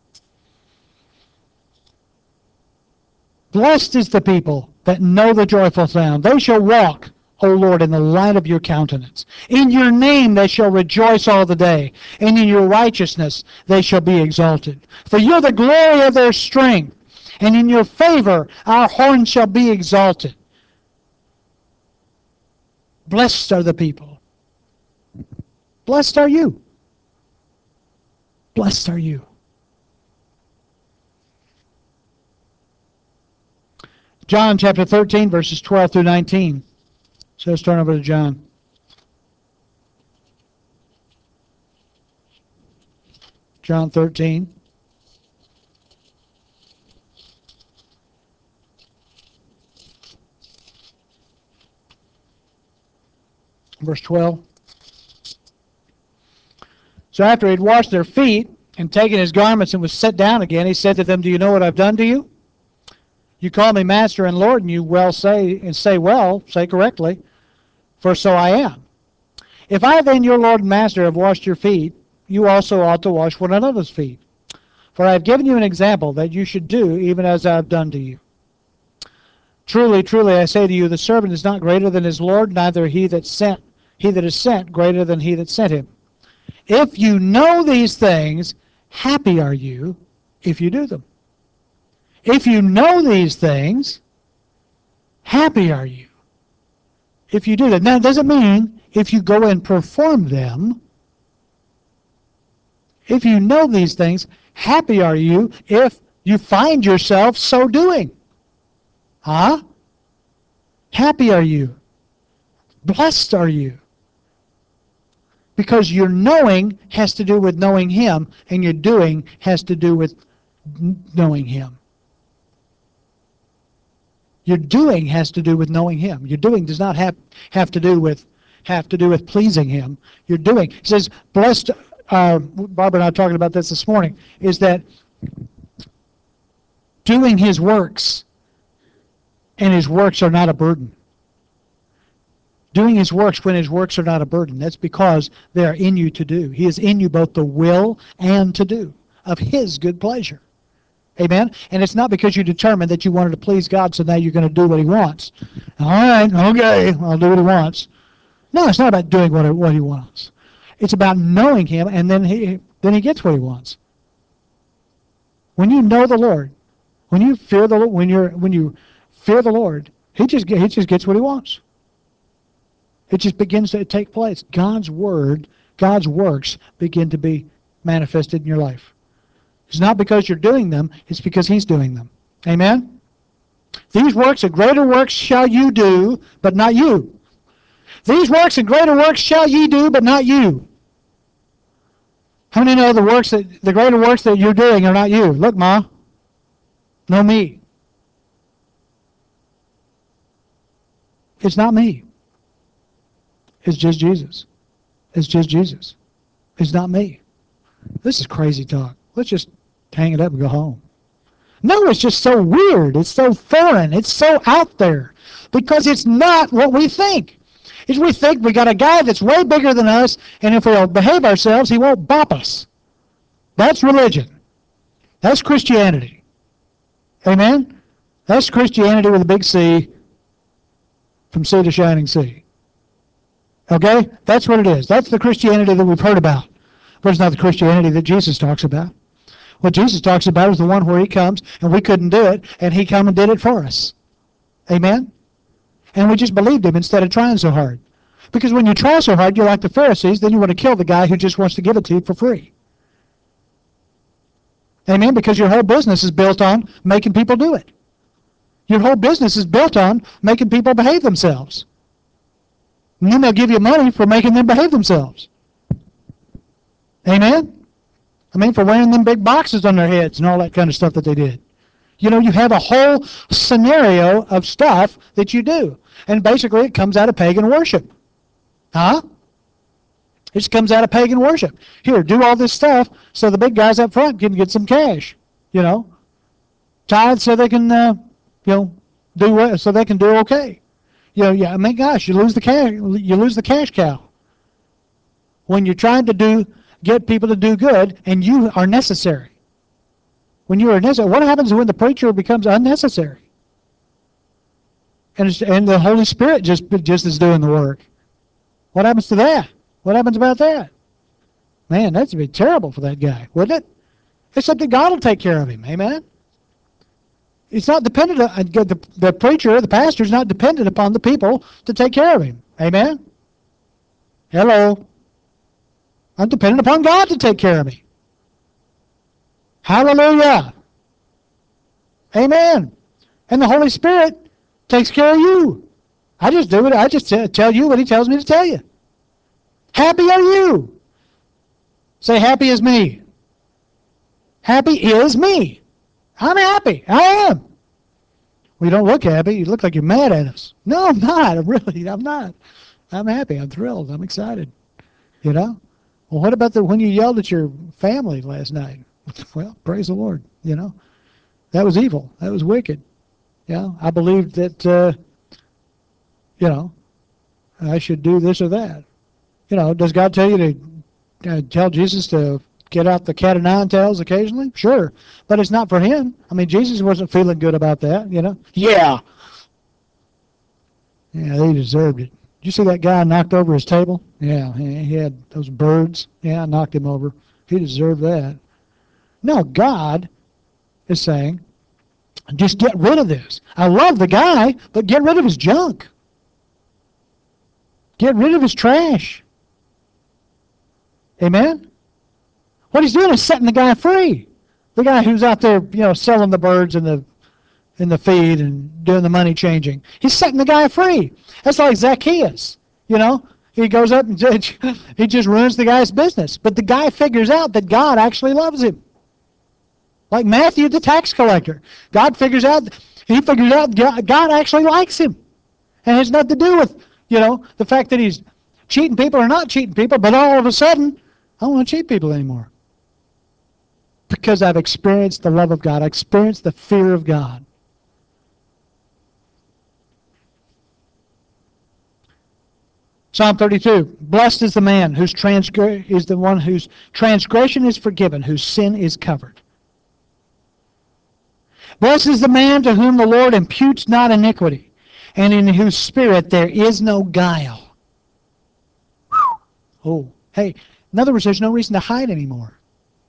Speaker 1: Blessed is the people that know the joyful sound. They shall walk, O Lord, in the light of your countenance. In your name they shall rejoice all the day, and in your righteousness they shall be exalted. For you're the glory of their strength, and in your favor our horn shall be exalted. Blessed are the people. Blessed are you. Blessed are you. John chapter thirteen, verses twelve through nineteen. So let's turn over to John. John thirteen. Verse twelve. So after he'd washed their feet and taken his garments and was set down again, he said to them, do you know what I've done to you? You call me Master and Lord, and you well say, and say well, say correctly, for so I am. If I then, your Lord and Master, have washed your feet, you also ought to wash one another's feet. For I have given you an example that you should do even as I have done to you. Truly, truly, I say to you, the servant is not greater than his Lord, neither he that sent, he that is sent greater than he that sent him. If you know these things, happy are you if you do them. If you know these things, happy are you if you do them. Now, it doesn't mean if you go and perform them. If you know these things, happy are you if you find yourself so doing. Huh? Happy are you. Blessed are you. Because your knowing has to do with knowing Him, and your doing has to do with knowing Him. Your doing has to do with knowing Him. Your doing does not have, have to do with have to do with pleasing Him. Your doing, it says, blessed, uh, Barbara and I were talking about this this morning, is that doing His works, and His works are not a burden. Doing His works when His works are not a burden. That's because they are in you to do. He is in you both the will and to do of His good pleasure. Amen? And it's not because you determined that you wanted to please God, so now you're going to do what He wants. All right, okay, I'll do what He wants. No, it's not about doing what, what He wants. It's about knowing Him, and then he, then he gets what He wants. When you know the Lord, when you fear the when you're when you fear the Lord, He just He just gets what He wants. It just begins to take place. God's word, God's works begin to be manifested in your life. It's not because you're doing them, it's because He's doing them. Amen? These works and greater works shall you do, but not you. These works and greater works shall ye do, but not you. How many know the works that the greater works that you're doing are not you? Look, Ma. No me. It's not me. It's just Jesus. It's just Jesus. It's not me. This is crazy talk. Let's just hang it up and go home. No, it's just so weird. It's so foreign. It's so out there. Because it's not what we think. Is we think we got a guy that's way bigger than us, and if we'll behave ourselves, he won't bop us. That's religion. That's Christianity. Amen? That's Christianity with a big C, from sea to shining sea. Okay? That's what it is. That's the Christianity that we've heard about. But it's not the Christianity that Jesus talks about. What Jesus talks about is the one where he comes, and we couldn't do it, and he come and did it for us. Amen? And we just believed him instead of trying so hard. Because when you try so hard, you're like the Pharisees, then you want to kill the guy who just wants to give it to you for free. Amen? Because your whole business is built on making people do it. Your whole business is built on making people behave themselves. And then they'll give you money for making them behave themselves. Amen? I mean, for wearing them big boxes on their heads and all that kind of stuff that they did. You know, you have a whole scenario of stuff that you do. And basically it comes out of pagan worship. Huh? It just comes out of pagan worship. Here, do all this stuff so the big guys up front can get some cash. You know? Tithe so they can, uh, you know, do so they can do okay. You know, yeah, I mean, gosh, you lose the cash, you lose the cash cow. When you're trying to do, get people to do good, and you are necessary. When you are necessary, what happens when the preacher becomes unnecessary? And, it's, and the Holy Spirit just, just is doing the work. What happens to that? What happens about that? Man, that'd be terrible for that guy, wouldn't it? Except that God will take care of him. Amen? It's not dependent on, the, the preacher, the pastor is not dependent upon the people to take care of him. Amen? Hello? I'm dependent upon God to take care of me. Hallelujah. Amen. And the Holy Spirit takes care of you. I just do it. I just tell you what he tells me to tell you. Happy are you? Say, happy is me. Happy is me. I'm happy. I am. Well, you don't look happy. You look like you're mad at us. No, I'm not. I'm really, I'm not. I'm happy. I'm thrilled. I'm excited. You know? Well, what about the when you yelled at your family last night? Well, praise the Lord. You know? That was evil. That was wicked. You know? I believed that, uh, you know, I should do this or that. You know, does God tell you to uh, tell Jesus to get out the cat of nine tails occasionally? Sure. But it's not for him. I mean, Jesus wasn't feeling good about that, you know? Yeah. Yeah, they deserved it. Did you see that guy knocked over his table? Yeah, he had those birds. Yeah, I knocked him over. He deserved that. No, God is saying, just get rid of this. I love the guy, but get rid of his junk. Get rid of his trash. Amen? What he's doing is setting the guy free. The guy who's out there, you know, selling the birds in the in the feed and doing the money changing. He's setting the guy free. That's like Zacchaeus. You know, he goes up and he just ruins the guy's business. But the guy figures out that God actually loves him. Like Matthew, the tax collector. God figures out, he figures out God actually likes him. And it has nothing to do with, you know, the fact that he's cheating people or not cheating people, but all of a sudden, I don't want to cheat people anymore. Because I've experienced the love of God. I experienced the fear of God. Psalm thirty-two, blessed is the man whose transgression is the one whose transgression is forgiven, whose sin is covered. Blessed is the man to whom the Lord imputes not iniquity, and in whose spirit there is no guile. Whew. Oh, hey, in other words, there's no reason to hide anymore.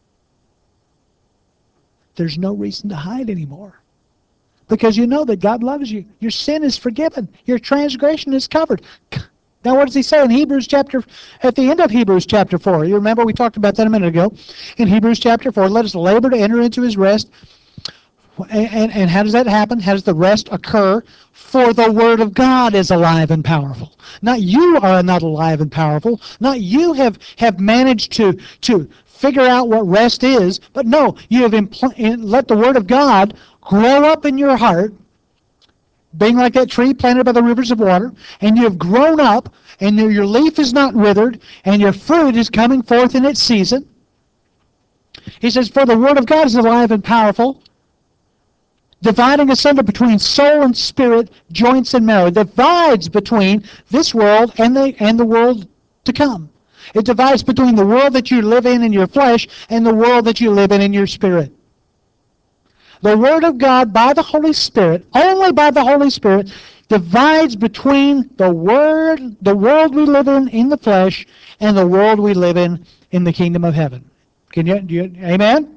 Speaker 1: There's no reason to hide anymore. Because you know that God loves you. Your sin is forgiven. Your transgression is covered. Now what does he say in Hebrews chapter, at the end of Hebrews chapter four? You remember we talked about that a minute ago. In Hebrews chapter four, let us labor to enter into his rest, And, and, and how does that happen? How does the rest occur? For the Word of God is alive and powerful. Not you are not alive and powerful. Not you have, have managed to, to figure out what rest is. But no, you have impl- let the Word of God grow up in your heart, being like that tree planted by the rivers of water, and you have grown up, and your, your leaf is not withered, and your fruit is coming forth in its season. He says, for the Word of God is alive and powerful, dividing asunder between soul and spirit, joints and marrow. It divides between this world and the, and the world to come. It divides between the world that you live in in your flesh and the world that you live in in your spirit. The Word of God, by the Holy Spirit, only by the Holy Spirit, divides between the word, the world we live in in the flesh and the world we live in in the kingdom of heaven. Can you, do you amen?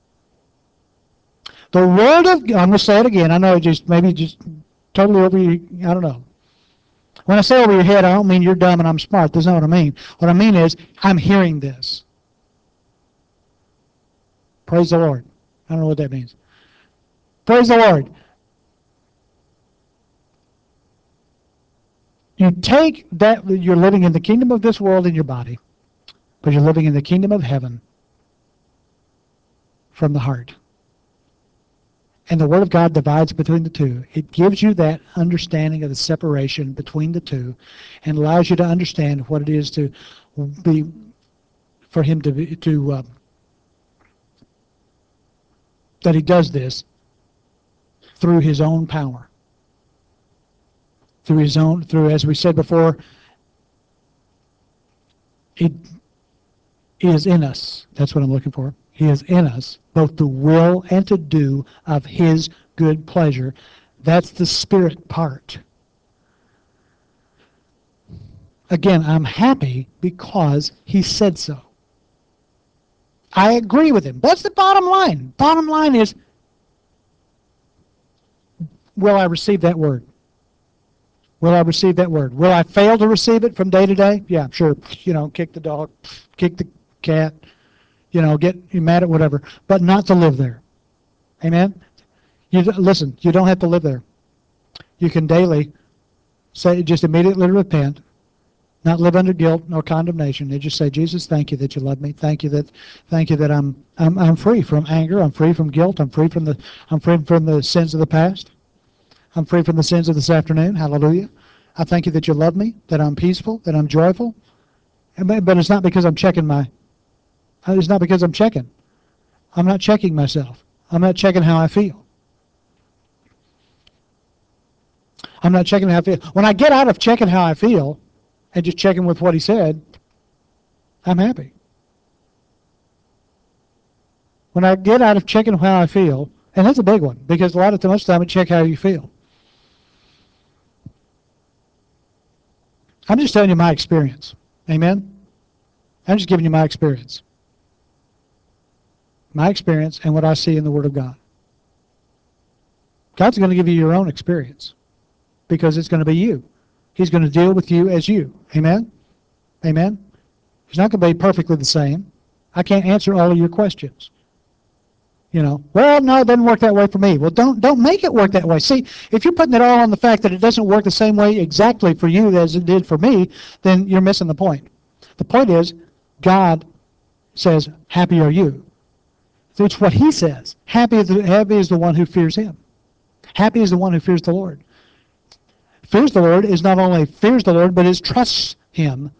Speaker 1: The Word of God, I'm going to say it again. I know it just maybe just totally over your, I don't know. When I say over your head, I don't mean you're dumb and I'm smart. That's not what I mean. What I mean is I'm hearing this. Praise the Lord. I don't know what that means. Praise the Lord. You take that, you're living in the kingdom of this world in your body, but you're living in the kingdom of heaven from the heart. And the Word of God divides between the two. It gives you that understanding of the separation between the two and allows you to understand what it is to be, for Him to, be, to uh, that He does this through His own power. Through His own, through, as we said before, it is in us. That's what I'm looking for. He is in us, both to will and to do of His good pleasure. That's the spirit part. Again, I'm happy because He said so. I agree with Him. That's the bottom line. Bottom line is, will I receive that word? Will I receive that word? Will I fail to receive it from day to day? Yeah, sure. You know, kick the dog, kick the cat, you know, get mad at whatever, but not to live there. Amen? You listen, you don't have to live there. You can daily say, just immediately repent, not live under guilt nor condemnation. They just say, Jesus, thank you that you love me. Thank you that, thank you that I'm, I'm, I'm free from anger. I'm free from guilt. I'm free from the, I'm free from the sins of the past. I'm free from the sins of this afternoon. Hallelujah. I thank you that you love me, that I'm peaceful, that I'm joyful. But it's not because I'm checking my, it's not because I'm checking. I'm not checking myself. I'm not checking how I feel. I'm not checking how I feel. When I get out of checking how I feel and just checking with what He said, I'm happy. When I get out of checking how I feel, and that's a big one, because a lot of the time we check how you feel. I'm just telling you my experience. Amen? I'm just giving you my experience. My experience and what I see in the Word of God. God's going to give you your own experience because it's going to be you. He's going to deal with you as you. Amen? Amen? He's not going to be perfectly the same. I can't answer all of your questions. You know, well, no, it doesn't work that way for me. Well, don't don't make it work that way. See, if you're putting it all on the fact that it doesn't work the same way exactly for you as it did for me, then you're missing the point. The point is, God says, happy are you. It's what He says. Happy is, the, happy is the one who fears Him. Happy is the one who fears the Lord. Fears the Lord is not only fears the Lord, but is trusts Him.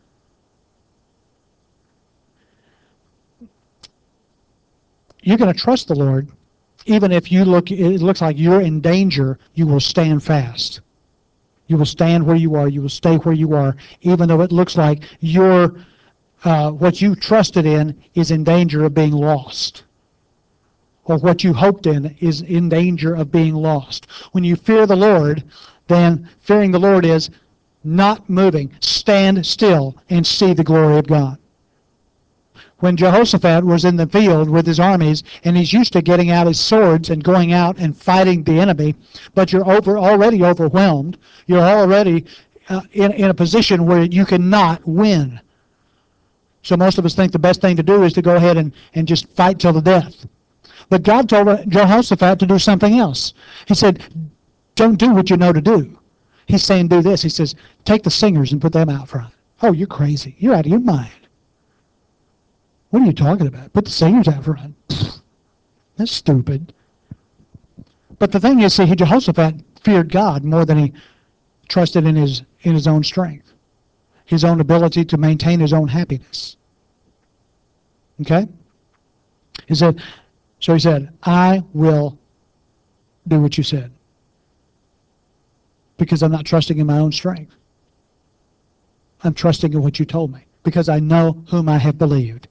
Speaker 1: You're going to trust the Lord, even if you look, it looks like you're in danger, you will stand fast. You will stand where you are. You will stay where you are, even though it looks like your uh, what you trusted in is in danger of being lost, or what you hoped in is in danger of being lost. When you fear the Lord, then fearing the Lord is not moving. Stand still and see the glory of God. When Jehoshaphat was in the field with his armies, and he's used to getting out his swords and going out and fighting the enemy, but you're over already overwhelmed. You're already uh, in, in a position where you cannot win. So most of us think the best thing to do is to go ahead and, and just fight till the death. But God told Jehoshaphat to do something else. He said, don't do what you know to do. He's saying do this. He says, take the singers and put them out front. Oh, you're crazy. You're out of your mind. What are you talking about? Put the singers out front. Pfft, that's stupid. But the thing is, see, Jehoshaphat feared God more than he trusted in his in his own strength, his own ability to maintain his own happiness. Okay? He said, so he said, I will do what you said because I'm not trusting in my own strength. I'm trusting in what you told me because I know whom I have believed.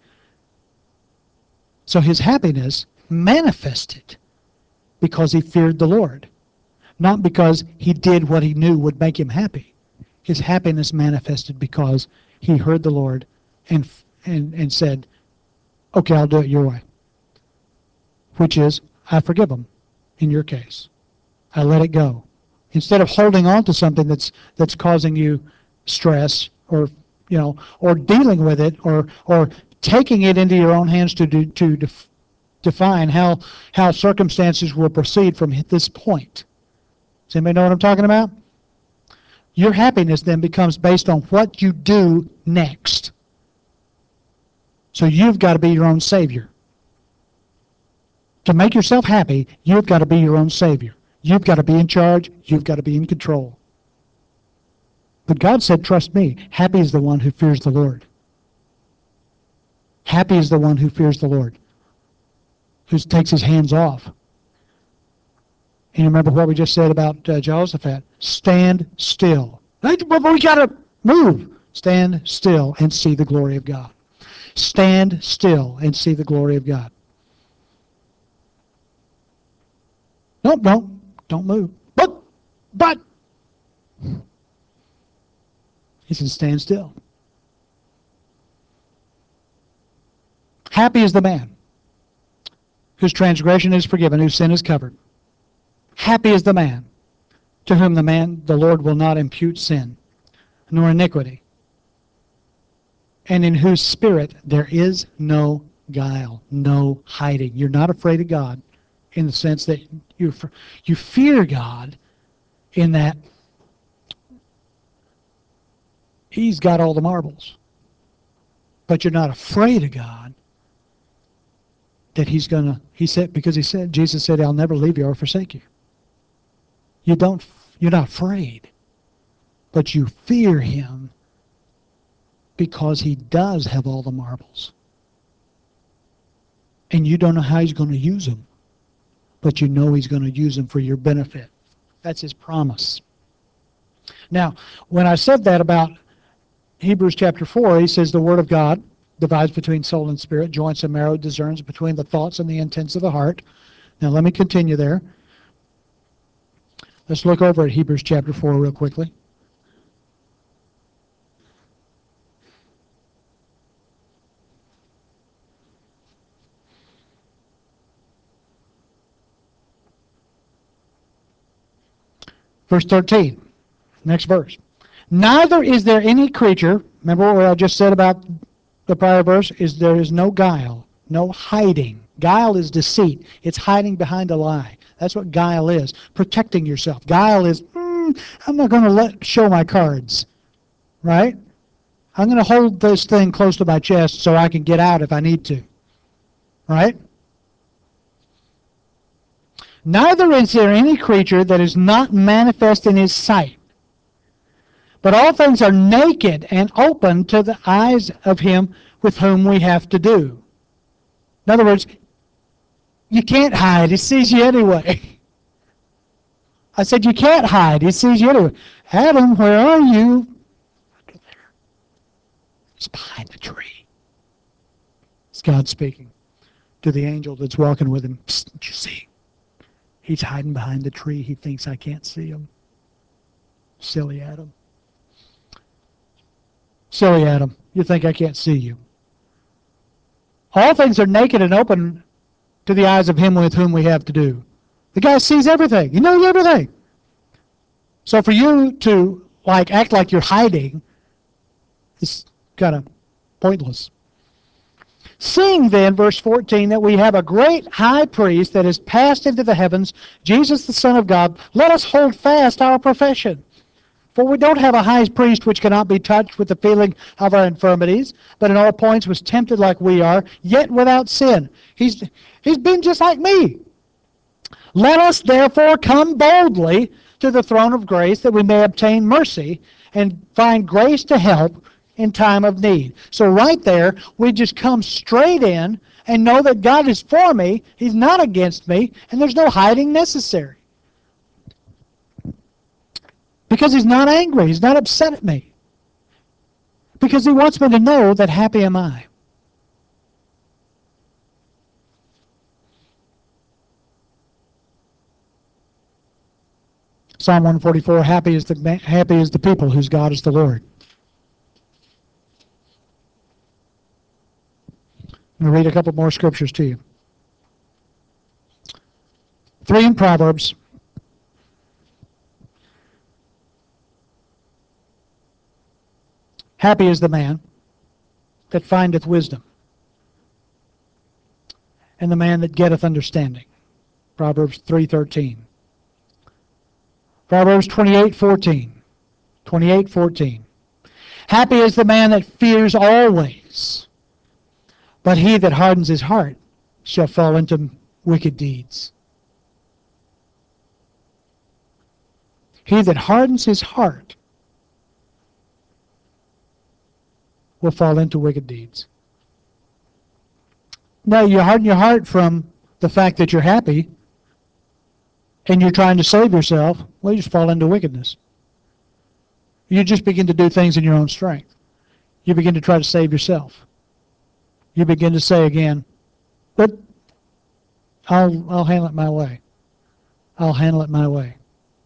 Speaker 1: So his happiness manifested because he feared the Lord, not because he did what he knew would make him happy. His happiness manifested because he heard the Lord and and and said, okay, I'll do it your way, which is, I forgive him in your case. I let it go. Instead of holding on to something that's that's causing you stress or you know or dealing with it or or taking it into your own hands to do, to def, define how how circumstances will proceed from this point. Does anybody know what I'm talking about? Your happiness then becomes based on what you do next. So you've got to be your own savior. To make yourself happy, you've got to be your own savior. You've got to be in charge. You've got to be in control. But God said, trust me, happy is the one who fears the Lord. Happy is the one who fears the Lord, who takes his hands off. And you remember what we just said about uh, Jehoshaphat? Stand still. But we got to move. Stand still and see the glory of God. Stand still and see the glory of God. No, no, don't move. But, but, he said, stand still. Happy is the man whose transgression is forgiven, whose sin is covered. Happy is the man to whom the man, the Lord will not impute sin, nor iniquity, and in whose spirit there is no guile, no hiding. You're not afraid of God in the sense that you you fear God in that he's got all the marbles. But you're not afraid of God that he's going to, he said, because he said, Jesus said, I'll never leave you or forsake you. You don't, you're not afraid, but you fear him because he does have all the marbles. And you don't know how he's going to use them, but you know he's going to use them for your benefit. That's his promise. Now, when I said that about Hebrews chapter four, he says the Word of God divides between soul and spirit, joints and marrow, discerns between the thoughts and the intents of the heart. Now let me continue there. Let's look over at Hebrews chapter four real quickly. Verse thirteen, next verse. Neither is there any creature, remember what I just said about the prior verse, is there is no guile, no hiding. Guile is deceit. It's hiding behind a lie. That's what guile is, protecting yourself. Guile is, mm, I'm not going to let show my cards, right? I'm going to hold this thing close to my chest so I can get out if I need to, right? Neither is there any creature that is not manifest in his sight. But all things are naked and open to the eyes of him with whom we have to do. In other words, you can't hide. He sees you anyway. I said, you can't hide. He sees you anyway. Adam, where are you? He's behind the tree. It's God speaking to the angel that's walking with him. Psst, don't you see? He's hiding behind the tree. He thinks I can't see him. Silly Adam. Silly Adam. You think I can't see you. All things are naked and open to the eyes of him with whom we have to do. The guy sees everything. He knows everything. So for you to like act like you're hiding is kind of pointless. Seeing then, verse fourteen, that we have a great high priest that is passed into the heavens, Jesus the Son of God, let us hold fast our profession. For we don't have a high priest which cannot be touched with the feeling of our infirmities, but in all points was tempted like we are, yet without sin. He's, he's been just like me. Let us therefore come boldly to the throne of grace that we may obtain mercy and find grace to help in time of need. So right there, we just come straight in and know that God is for me, He's not against me, and there's no hiding necessary. Because He's not angry, He's not upset at me. Because He wants me to know that happy am I. Psalm one forty-four, happy is the happy is the people whose God is the Lord. I'm going to read a couple more scriptures to you. Three in Proverbs. Happy is the man that findeth wisdom, and the man that getteth understanding. Proverbs three thirteen. Proverbs twenty-eight fourteen. twenty-eight fourteen. Happy is the man that fears always, but he that hardens his heart shall fall into wicked deeds. He that hardens his heart will fall into wicked deeds. Now, you harden your heart from the fact that you're happy and you're trying to save yourself, well, you just fall into wickedness. You just begin to do things in your own strength. You begin to try to save yourself. You begin to say again, but I'll, I'll handle it my way. I'll handle it my way.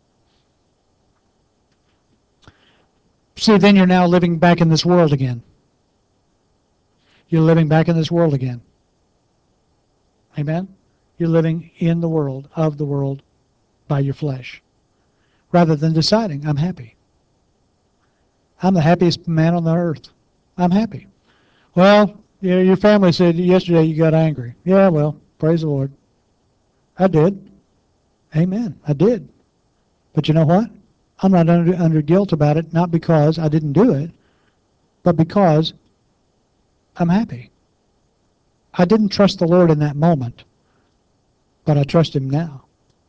Speaker 1: See, then you're now living back in this world again. You're living back in this world again. Amen? You're living in the world, of the world, by your flesh. Rather than deciding, I'm happy. I'm the happiest man on the earth. I'm happy. Well, you know, your family said yesterday you got angry. Yeah, well, praise the Lord. I did. Amen. I did. But you know what? I'm not under, under guilt about it, not because I didn't do it, but because I'm happy. I didn't trust the Lord in that moment, but I trust Him now.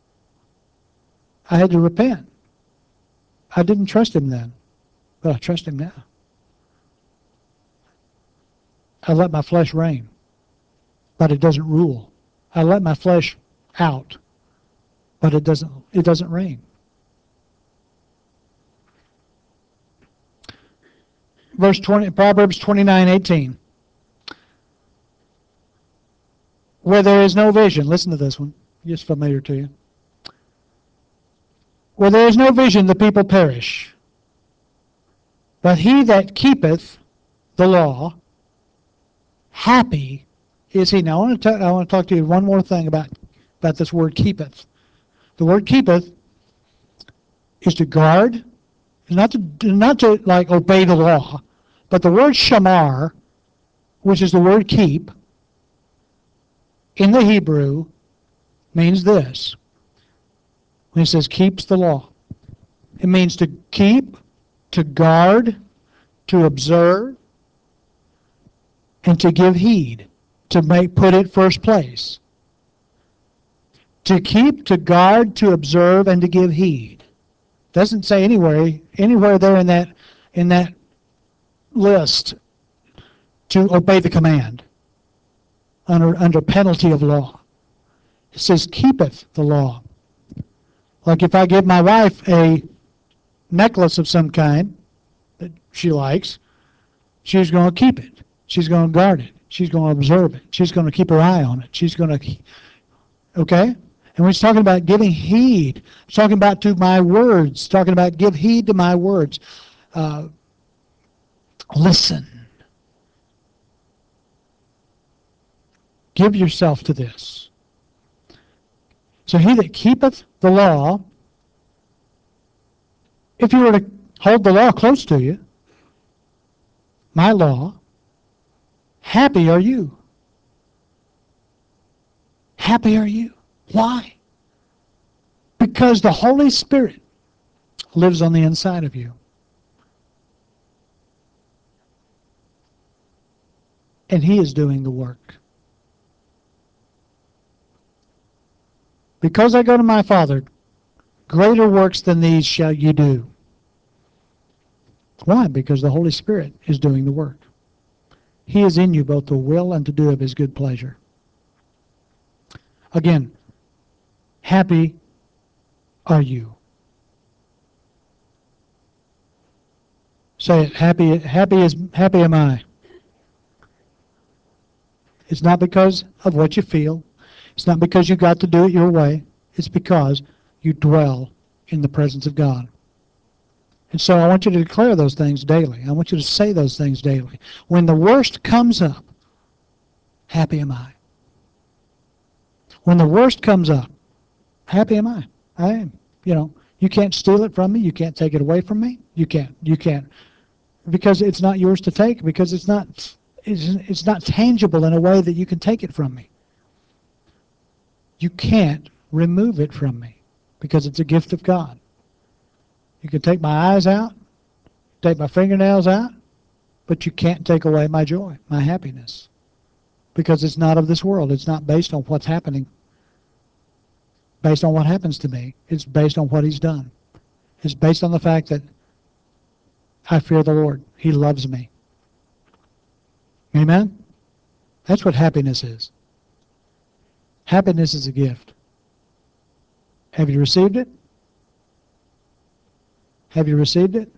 Speaker 1: I had to repent. I didn't trust Him then, but I trust Him now. I let my flesh reign, but it doesn't rule. I let my flesh out, but it doesn't, it doesn't reign. Verse twenty, Proverbs twenty-nine eighteen. Where there is no vision, listen to this one, it's familiar to you. Where there is no vision, the people perish. But he that keepeth the law, happy is he. Now I want to talk, I want to talk to you one more thing about, about this word keepeth. The word keepeth is to guard, not to not to like obey the law, but the word shamar, which is the word keep, in the Hebrew means this. When it says keeps the law, it means to keep, to guard, to observe, and to give heed, to make put it first place. To keep, to guard, to observe, and to give heed. Doesn't say anywhere anywhere there in that in that list to obey the command under under penalty of law. It says keepeth the law. Like if I give my wife a necklace of some kind that she likes, she's going to keep it. She's going to guard it. She's going to observe it. She's going to keep her eye on it. She's going to, okay? And when he's talking about giving heed, he's talking about to my words, talking about give heed to my words. Uh, listen. Give yourself to this. So he that keepeth the law, if you were to hold the law close to you, my law, happy are you. Happy are you. Why? Because the Holy Spirit lives on the inside of you. And He is doing the work. Because I go to my Father, greater works than these shall you do. Why? Because the Holy Spirit is doing the work. He is in you both to will and to do of His good pleasure. Again, happy are you. Say it. Happy, happy is happy am I. It's not because of what you feel. It's not because you got to do it your way. It's because you dwell in the presence of God. And so I want you to declare those things daily. I want you to say those things daily. When the worst comes up, happy am I. When the worst comes up, happy am I. I am. You know, you can't steal it from me. You can't take it away from me. You can't. You can't. Because it's not yours to take. Because it's not, it's, it's not tangible in a way that you can take it from me. You can't remove it from me because it's a gift of God. You can take my eyes out, take my fingernails out, but you can't take away my joy, my happiness, because it's not of this world. It's not based on what's happening, based on what happens to me. It's based on what He's done. It's based on the fact that I fear the Lord. He loves me. Amen? That's what happiness is. Happiness is a gift. Have you received it? Have you received it?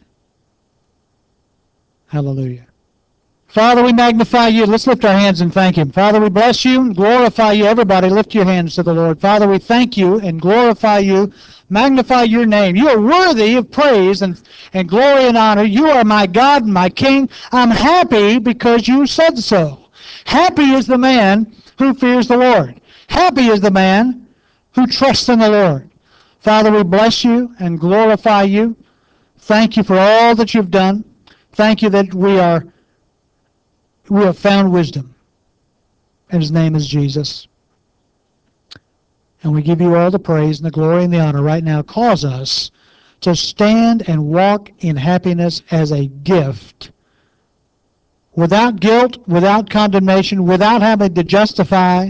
Speaker 1: Hallelujah. Father, we magnify you. Let's lift our hands and thank Him. Father, we bless you and glorify you. Everybody, lift your hands to the Lord. Father, we thank you and glorify you, magnify your name. You are worthy of praise and, and glory and honor. You are my God and my King. I'm happy because you said so. Happy is the man who fears the Lord. Happy is the man who trusts in the Lord. Father, we bless you and glorify you. Thank you for all that you've done. Thank you that we are we have found wisdom, and His name is Jesus. And we give you all the praise and the glory and the honor right now. Cause us to stand and walk in happiness as a gift, without guilt, without condemnation, without having to justify,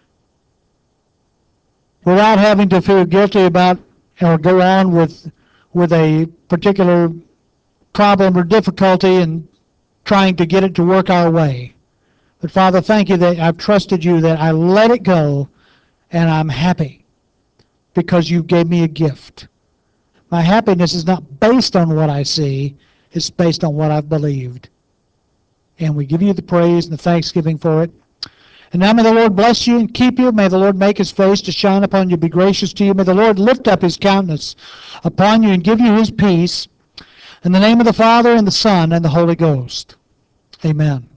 Speaker 1: without having to feel guilty about or go on with with a particular problem or difficulty and trying to get it to work our way. But Father, thank you that I've trusted you, that I let it go, and I'm happy because you gave me a gift. My happiness is not based on what I see, it's based on what I've believed. And we give you the praise and the thanksgiving for it. And now may the Lord bless you and keep you. May the Lord make His face to shine upon you, be gracious to you. May the Lord lift up His countenance upon you and give you His peace. In the name of the Father, and the Son, and the Holy Ghost. Amen.